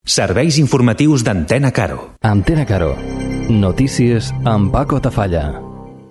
Serveis informatius d'Antena Caro. Antena Caro. Notícies amb Paco Tafalla.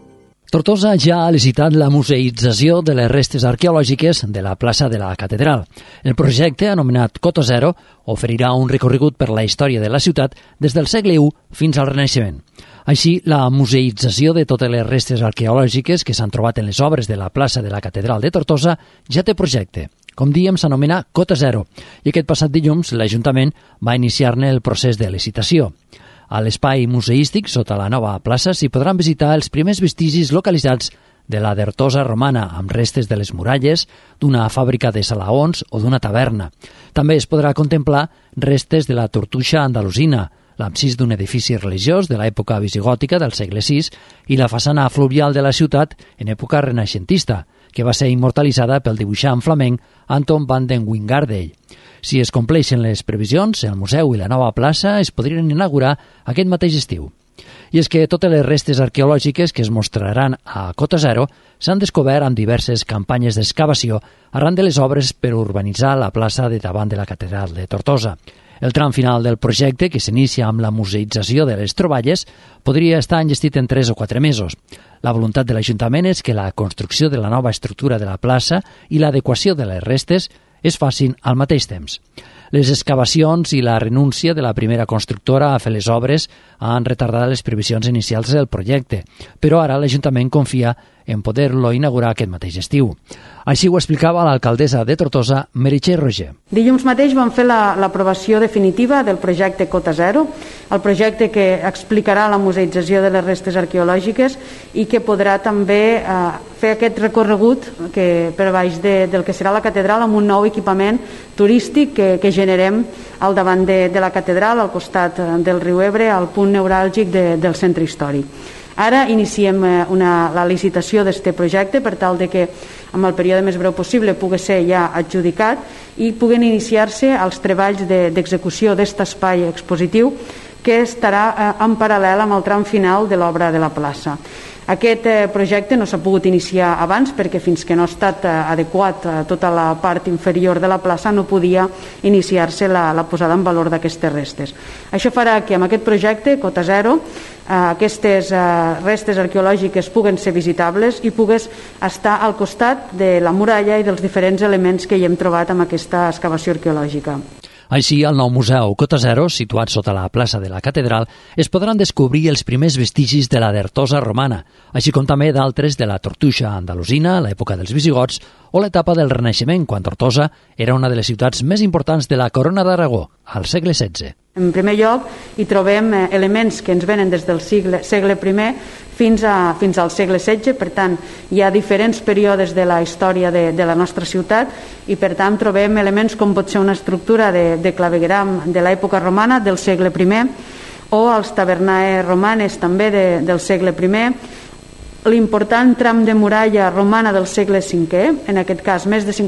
Tortosa ja ha licitat la museïtzació de les restes arqueològiques de la plaça de la Catedral. El projecte, anomenat Cota Zero, oferirà un recorregut per la història de la ciutat des del segle I fins al Renaixement. Així, la museïtzació de totes les restes arqueològiques que s'han trobat en les obres de la plaça de la Catedral de Tortosa ja té projecte. Com dèiem, s'anomena Cota Zero, i aquest passat dilluns l'Ajuntament va iniciar-ne el procés de licitació. A l'espai museístic, sota la nova plaça, s'hi podran visitar els primers vestigis localitzats de la Dertosa romana, amb restes de les muralles, d'una fàbrica de salaons o d'una taverna. També es podrà contemplar restes de la Tortuixa andalusina, l'absis d'un edifici religiós de l'època visigòtica del segle VI i la façana fluvial de la ciutat en època renaixentista, que va ser immortalitzada pel dibuixant flamenc Anton van den Wijngaarden. Si es compleixen les previsions, el museu i la nova plaça es podrien inaugurar aquest mateix estiu. I és que totes les restes arqueològiques que es mostraran a Cota Zero s'han descobert amb diverses campanyes d'excavació arran de les obres per urbanitzar la plaça de davant de la Catedral de Tortosa. El tram final del projecte, que s'inicia amb la museïtzació de les troballes, podria estar enllestit en 3 o 4 mesos. La voluntat de l'Ajuntament és que la construcció de la nova estructura de la plaça i l'adequació de les restes es facin al mateix temps. Les excavacions i la renúncia de la primera constructora a fer les obres han retardat les previsions inicials del projecte, però ara l'Ajuntament confia en poder-lo inaugurar aquest mateix estiu. Així ho explicava l'alcaldessa de Tortosa, Meritxell Roger. Dilluns mateix vam fer l'aprovació definitiva del projecte Cota Zero, el projecte que explicarà la museïtzació de les restes arqueològiques i que podrà també fer aquest recorregut per baix del que serà la catedral amb un nou equipament turístic que generem al davant de la catedral, al costat del riu Ebre, al punt neuràlgic del centre històric. Ara iniciem la licitació d'aquest projecte per tal de que en el període més breu possible pugui ser ja adjudicat i puguen iniciar-se els treballs d'execució d'aquest espai expositiu que estarà en paral·lel amb el tram final de l'obra de la plaça. Aquest projecte no s'ha pogut iniciar abans perquè fins que no ha estat adequat tota la part inferior de la plaça no podia iniciar-se la posada en valor d'aquestes restes. Això farà que amb aquest projecte, Cota Zero, aquestes restes arqueològiques puguen ser visitables i pugues estar al costat de la muralla i dels diferents elements que hi hem trobat amb aquesta excavació arqueològica. Així, al nou museu Cota Zero, situat sota la plaça de la Catedral, es podran descobrir els primers vestigis de la Dertosa romana, així com també d'altres de la Tortuixa andalusina, l'època dels visigots, o l'etapa del Renaixement, quan Tortosa era una de les ciutats més importants de la Corona d'Aragó, al segle XVI. En primer lloc, hi trobem elements que ens venen des del segle I fins al segle XVI, per tant, hi ha diferents períodes de la història de la nostra ciutat i, per tant, trobem elements com pot ser una estructura de clavegueram de l'època romana del segle I o els tavernae romanes també del segle I, l'important tram de muralla romana del segle V, en aquest cas més de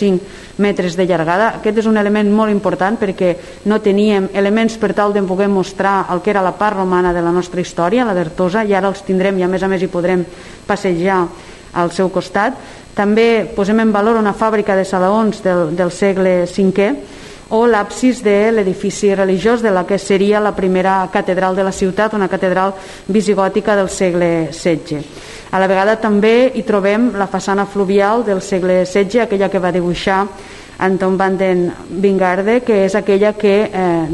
55 metres de llargada. Aquest és un element molt important perquè no teníem elements per tal de poder mostrar el que era la part romana de la nostra història, la d'Artosa, i ara els tindrem i a més hi podrem passejar al seu costat. També posem en valor una fàbrica de salaons del segle V o l'absis de l'edifici religiós de la que seria la primera catedral de la ciutat, una catedral visigòtica del segle XVI. A la vegada també hi trobem la façana fluvial del segle XVI, aquella que va dibuixar Anton van den Wijngaarden, que és aquella que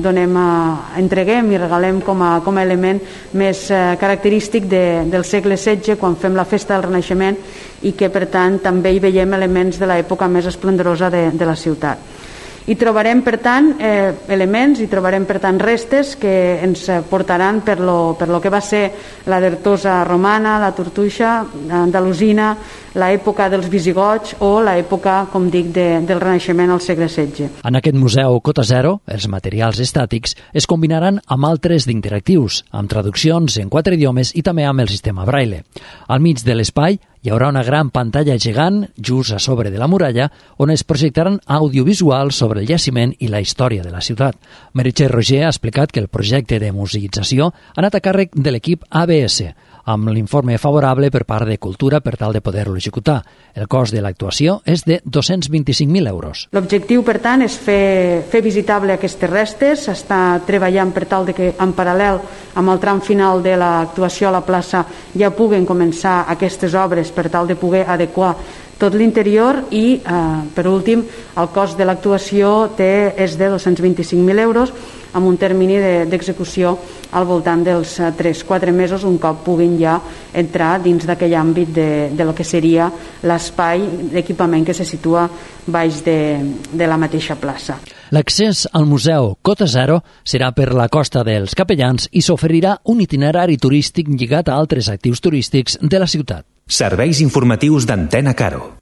entreguem i regalem com a element més característic del segle XVI quan fem la festa del Renaixement i que per tant també hi veiem elements de l'època més esplendorosa de la ciutat. Hi trobarem, per tant, elements, hi trobarem, per tant, restes que ens portaran per lo que va ser la Dertosa romana, la Tortuixa andalusina, l'època dels visigots o l'època, com dic, del Renaixement al segle XVI. En aquest museu Cota Zero, els materials estàtics es combinaran amb altres d'interactius, amb traduccions en 4 idiomes i també amb el sistema Braille. Al mig de l'espai Hi haurà una gran pantalla gegant just a sobre de la muralla on es projectaran audiovisuals sobre el jaciment i la història de la ciutat. Meritxell Roger ha explicat que el projecte de museïtzació ha anat a càrrec de l'equip ABS, amb l'informe favorable per part de Cultura per tal de poder-lo executar. El cost de l'actuació és de 225.000 euros. L'objectiu, per tant, és fer visitable aquestes restes. S'està treballant per tal de que, en paral·lel amb el tram final de l'actuació a la plaça, ja puguen començar aquestes obres per tal de poder adequar tot l'interior i, per últim, el cost de l'actuació és de 225.000 euros amb un termini d'execució al voltant dels 3-4 mesos, un cop puguin ja entrar dins d'aquell àmbit de lo que seria l'espai d'equipament que se situa baix de la mateixa plaça. L'accés al museu Cota Zero serà per la costa dels Capellans i s'oferirà un itinerari turístic lligat a altres actius turístics de la ciutat. Serveis informatius d'Antena Caro.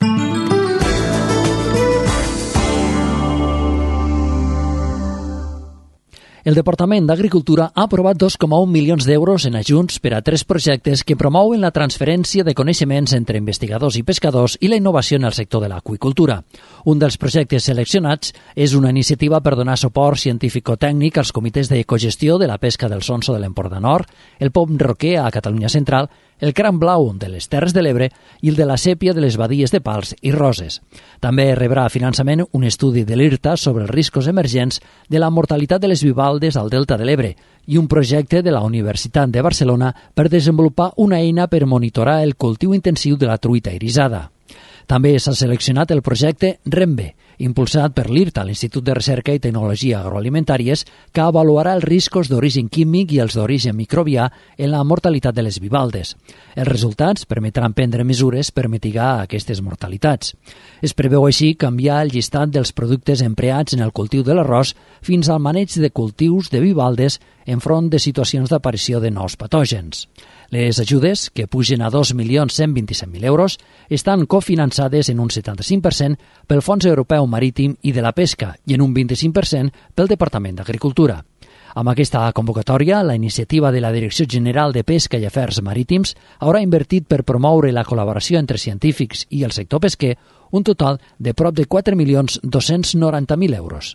El Departament d'Agricultura ha aprovat 2,1 milions d'euros en ajuts per a 3 projectes que promouen la transferència de coneixements entre investigadors i pescadors i la innovació en el sector de l'aqüicultura. Un dels projectes seleccionats és una iniciativa per donar suport científico-tècnic als comitès d'ecogestió de la pesca del Sonso de l'Empordà Nord, el Pom Roquer a Catalunya Central, el Cran Blau de les Terres de l'Ebre i el de la sèpia de les badies de Pals i Roses. També rebrà finançament un estudi de l'IRTA sobre els riscos emergents de la mortalitat de les bivalves al Delta de l'Ebre i un projecte de la Universitat de Barcelona per desenvolupar una eina per monitorar el cultiu intensiu de la truita irisada. També s'ha seleccionat el projecte REMBE, impulsat per l'IRTA, l'Institut de Recerca i Tecnologia Agroalimentàries, que avaluarà els riscos d'origen químic i els d'origen microbià en la mortalitat de les bivalves. Els resultats permetran prendre mesures per mitigar aquestes mortalitats. Es preveu així canviar el llistat dels productes empreats en el cultiu de l'arròs fins al maneig de cultius de bivalves enfront de situacions d'aparició de nous patògens. Les ajudes, que pugen a 2.127.000 euros, estan cofinançades en un 75% pel Fons Europeu Marítim i de la Pesca i en un 25% pel Departament d'Agricultura. Amb aquesta convocatòria, la iniciativa de la Direcció General de Pesca i Afers Marítims haurà invertit per promoure la col·laboració entre científics i el sector pesquer un total de prop de 4.290.000 euros.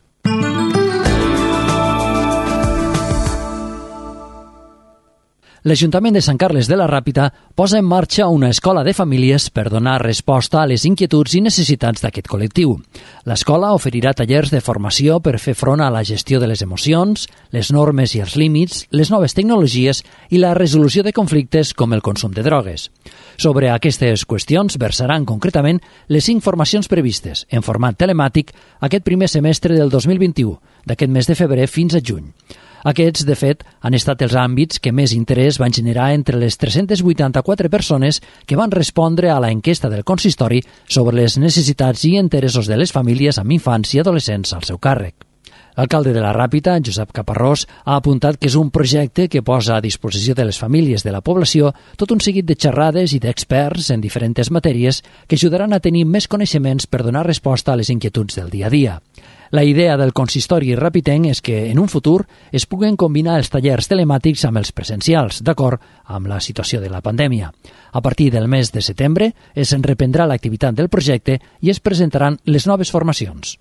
L'Ajuntament de Sant Carles de la Ràpita posa en marxa una escola de famílies per donar resposta a les inquietuds i necessitats d'aquest col·lectiu. L'escola oferirà tallers de formació per fer front a la gestió de les emocions, les normes i els límits, les noves tecnologies i la resolució de conflictes com el consum de drogues. Sobre aquestes qüestions versaran concretament les 5 formacions previstes en format telemàtic aquest primer semestre del 2021, d'aquest mes de febrer fins a juny. Aquests, de fet, han estat els àmbits que més interès van generar entre les 384 persones que van respondre a la enquesta del consistori sobre les necessitats i interessos de les famílies amb infants i adolescents al seu càrrec. L'alcalde de la Ràpita, Josep Caparrós, ha apuntat que és un projecte que posa a disposició de les famílies de la població tot un seguit de xerrades i d'experts en diferents matèries que ajudaran a tenir més coneixements per donar resposta a les inquietuds del dia a dia. La idea del consistori rapitenc és que, en un futur, es puguen combinar els tallers telemàtics amb els presencials, d'acord amb la situació de la pandèmia. A partir del mes de setembre es reprendrà l'activitat del projecte i es presentaran les noves formacions.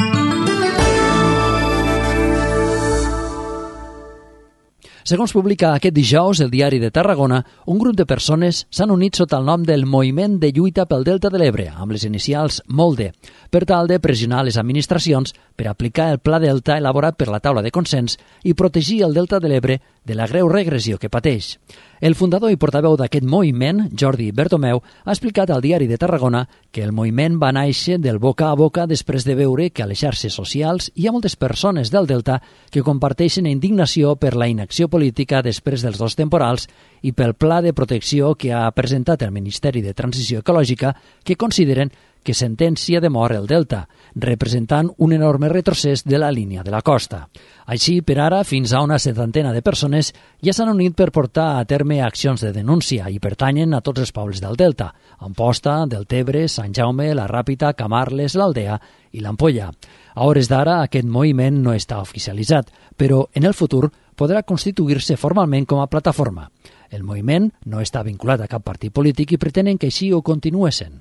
Segons publica aquest dijous el Diari de Tarragona, un grup de persones s'han unit sota el nom del Moviment de Lluita pel Delta de l'Ebre, amb les inicials MOLDE, per tal de pressionar les administracions per aplicar el Pla Delta elaborat per la taula de consens i protegir el Delta de l'Ebre de la greu regressió que pateix. El fundador i portaveu d'aquest moviment, Jordi Bertomeu, ha explicat al Diari de Tarragona que el moviment va néixer del boca a boca després de veure que a les xarxes socials hi ha moltes persones del Delta que comparteixen indignació per la inacció política després dels 2 temporals i pel pla de protecció que ha presentat el Ministeri de Transició Ecològica que consideren que sentencia de mort el delta, representant un enorme retrocés de la línia de la costa. Així, per ara, fins a una 70 de persones ja s'han unit per portar a terme accions de denúncia i pertanyen a tots els pobles del delta, Amposta, Deltebre, Sant Jaume, la Ràpita, Camarles, l'Aldea i l'Ampolla. A hores d'ara, aquest moviment no està oficialitzat, però en el futur podrà constituir-se formalment com a plataforma. El moviment no està vinculat a cap partit polític i pretenen que així ho continuï sent.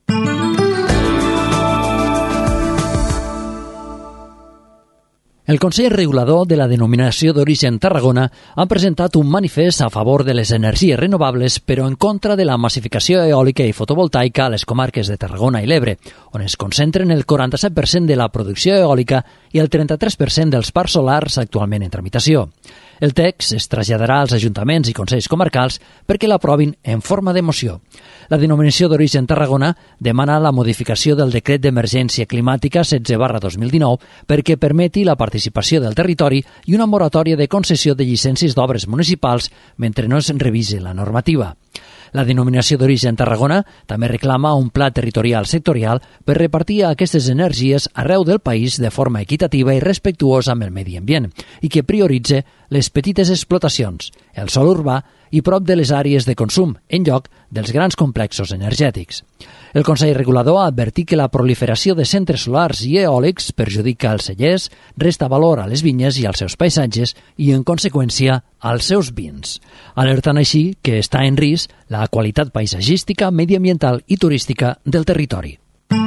El Consell Regulador de la Denominació d'Origen Tarragona ha presentat un manifest a favor de les energies renovables però en contra de la massificació eòlica i fotovoltaica a les comarques de Tarragona i l'Ebre, on es concentren el 47% de la producció eòlica i el 33% dels parcs solars actualment en tramitació. El text es traslladarà als ajuntaments i consells comarcals perquè l'aprovin en forma de moció. La Denominació d'Origen Tarragona demana la modificació del Decret d'Emergència Climàtica 16/2019 perquè permeti la participació del territori i una moratòria de concessió de llicències d'obres municipals mentre no es revise la normativa. La Denominació d'Origen Tarragona també reclama un pla territorial sectorial per repartir aquestes energies arreu del país de forma equitativa i respectuosa amb el medi ambient i que prioritze les petites explotacions, el sòl urbà i prop de les àrees de consum, en lloc dels grans complexos energètics. El Consell Regulador ha advertit que la proliferació de centres solars i eòlics perjudica els cellers, resta valor a les vinyes i als seus paisatges i, en conseqüència, als seus vins. Alertant així que està en risc la qualitat paisatgística, mediambiental i turística del territori.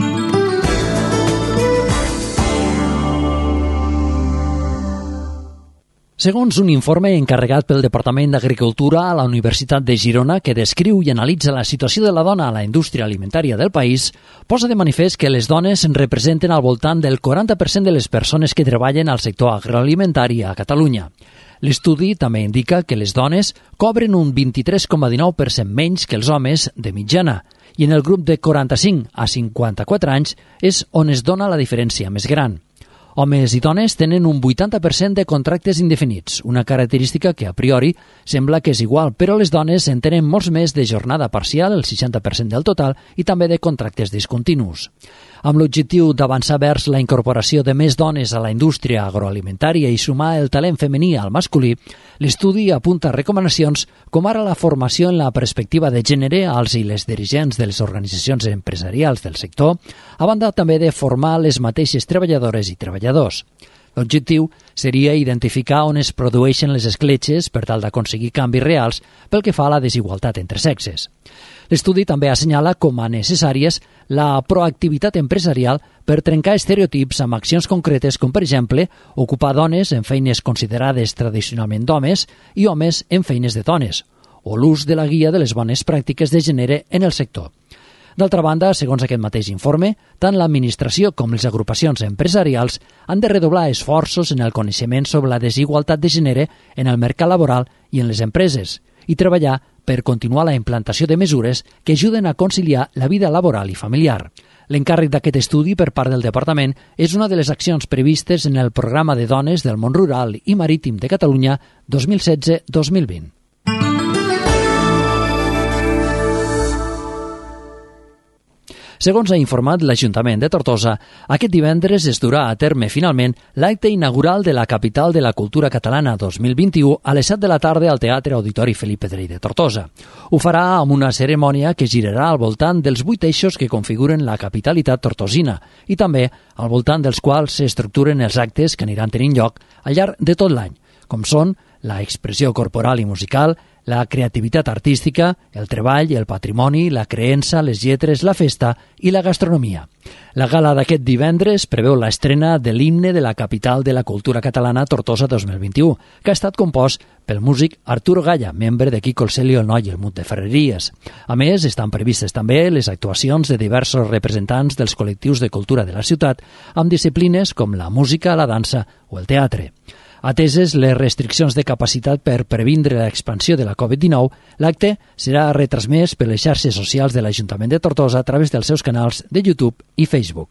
Segons un informe encarregat pel Departament d'Agricultura a la Universitat de Girona que descriu i analitza la situació de la dona a la indústria alimentària del país, posa de manifest que les dones representen al voltant del 40% de les persones que treballen al sector agroalimentari a Catalunya. L'estudi també indica que les dones cobren un 23,19% menys que els homes de mitjana i en el grup de 45 a 54 anys és on es dona la diferència més gran. Homes i dones tenen un 80% de contractes indefinits, una característica que a priori sembla que és igual, però les dones en tenen molts més de jornada parcial, el 60% del total, i també de contractes discontinus. Amb l'objectiu d'avançar vers la incorporació de més dones a la indústria agroalimentària i sumar el talent femení al masculí, l'estudi apunta recomanacions com ara la formació en la perspectiva de gènere als i les dirigents de les organitzacions empresarials del sector, a banda també de formar les mateixes treballadores i treballadors. L'objectiu seria identificar on es produeixen les escletxes per tal d'aconseguir canvis reals pel que fa a la desigualtat entre sexes. L'estudi també assenyala com a necessàries la proactivitat empresarial per trencar estereotips amb accions concretes com, per exemple, ocupar dones en feines considerades tradicionalment d'homes i homes en feines de dones, o l'ús de la guia de les bones pràctiques de gènere en el sector. D'altra banda, segons aquest mateix informe, tant l'administració com les agrupacions empresarials han de redoblar esforços en el coneixement sobre la desigualtat de gènere en el mercat laboral i en les empreses i treballar per continuar la implantació de mesures que ajuden a conciliar la vida laboral i familiar. L'encàrrec d'aquest estudi per part del Departament és una de les accions previstes en el Programa de Dones del Món Rural i Marítim de Catalunya 2016-2020. Segons ha informat l'Ajuntament de Tortosa, aquest divendres es durà a terme finalment l'acte inaugural de la Capital de la Cultura Catalana 2021 a les 7 de la tarda al Teatre Auditori Felip Pedrell de Tortosa. Ho farà amb una cerimònia que girarà al voltant dels 8 eixos que configuren la capitalitat tortosina i també al voltant dels quals s'estructuren els actes que aniran tenint lloc al llarg de tot l'any, com són la expressió corporal i musical, la creativitat artística, el treball, el patrimoni, la creença, les lletres, la festa i la gastronomia. La gala d'aquest divendres preveu l'estrena de l'himne de la capital de la cultura catalana Tortosa 2021, que ha estat compost pel músic Arturo Galla, membre de Quico el Celio, el Noi i el Mut de Ferreries. A més, estan previstes també les actuacions de diversos representants dels col·lectius de cultura de la ciutat, amb disciplines com la música, la dansa o el teatre. Ateses les restriccions de capacitat per previndre l'expansió de la Covid-19, l'acte serà retransmès per les xarxes socials de l'Ajuntament de Tortosa a través dels seus canals de YouTube i Facebook.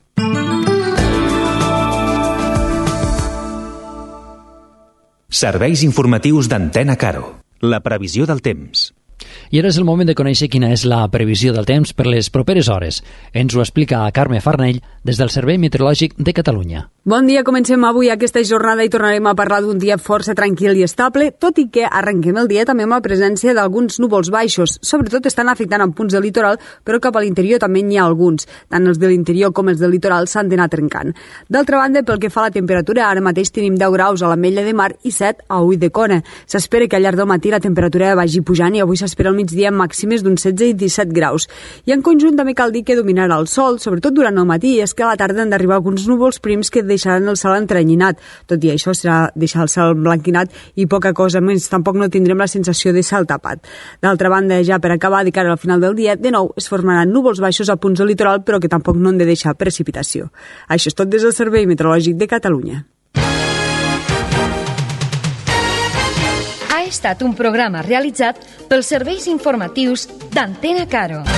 Serveis informatius d'Antena Caro. La previsió del temps. I ara és el moment de conèixer quina és la previsió del temps per les properes hores. Ens ho explica Carme Farnell des del Servei Meteorològic de Catalunya. Bon dia, comencem avui aquesta jornada i tornarem a parlar d'un dia força tranquil i estable, tot i que arrenquem el dia també amb la presència d'alguns núvols baixos. Sobretot estan afectant en punts del litoral, però cap a l'interior també n'hi ha alguns. Tant els de l'interior com els del litoral s'han d'anar trencant. D'altra banda, pel que fa a la temperatura, ara mateix tenim 10 graus a l'Ametlla de Mar i 7 a Ulldecona. S'espera que al llarg del matí la temperatura vagi pujant i avui s'espera al migdia màximes d'uns 16 i 17 graus. I en conjunt també cal dir que dominarà el sol, sobretot durant el matí, i és que a la tarda han d'arribar alguns núvols prims que deixaran el cel entrenyinat. Tot i això serà deixar el cel blanquinat i poca cosa més, tampoc no tindrem la sensació de cel tapat. D'altra banda, ja per acabar, de cara al final del dia, de nou es formaran núvols baixos a punts del litoral, però que tampoc no han de deixar precipitació. Això és tot des del Servei Meteorològic de Catalunya. Ha estat un programa realitzat pels serveis informatius d'Antena Caro.